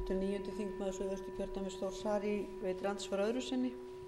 Háttvirtur 9. þingmaður Suðvesturkjördæmis Þór Saari veitir andsvar öðru sinni.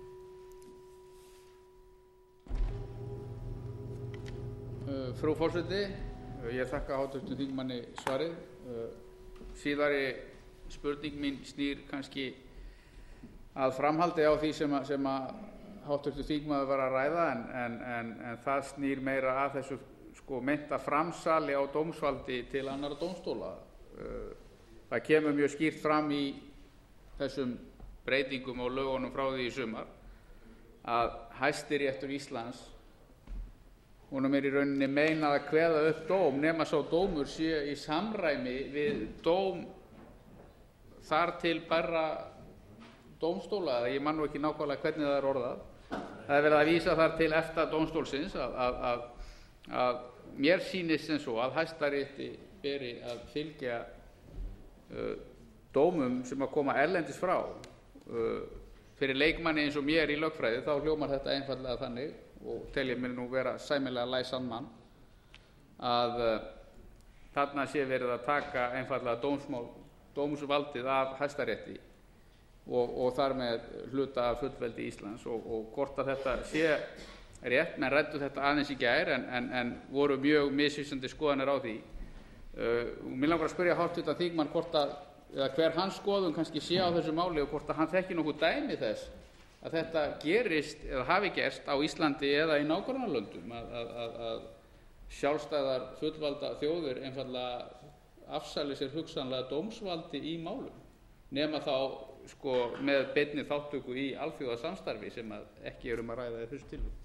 Frú forseti, ég þakka háttvirtum þingmanni svarið. Síðari spurning mín snýr kannski að framhaldi á því sem háttvirtur þingmaður var að ræða, en það snýr meira að þessu meinta framsali á dómsvaldi til annarra dómstóla. Það kemur mjög skýrt fram í þessum breytingum á lögunum frá því í sumar að Hæstiréttur Íslands, honum í rauninni meinað að kveða upp dóm nema sá dómur sé í samræmi við dóm þar til bærra dómstóla, eða ég man nú ekki nákvæmlega hvernig það er orðað. Það er verið að vísa þar til EFTA dómstólsins að mér sýnist sem svo að Hæstarétti beri að fylgja dómum sem að koma erlendis frá. Fyrir leikmanni eins og mér í lögfræði þá hljómar þetta einfaldlega þannig, og tel ég mér nú vera sæmilega læsan mann, að þarna sé verið að taka einfaldlega dómsvaldið af Hæstarétti og þar með hluta af fullveldi Íslands, og hvort að þetta sé rétt. Menn ræddu þetta aðeins í gær en voru mjög misvísandi skoðanir á því. Mig langar að spyrja háttvirtan þingmann eða hver hans skoðun kannski sé á þessu máli, og hvort að hann þekki nokkuð dæmi þess að þetta gerist eða hafi gerst á Íslandi eða í nágrannalöndum, að sjálfstæðar fullvalda þjóðir einfaldlega afsali sér hugsanlega dómsvaldi í málum, nema þá með beinni þátttöku í alþjóðasamstarfi sem ekki að ræða í þessu tilviki.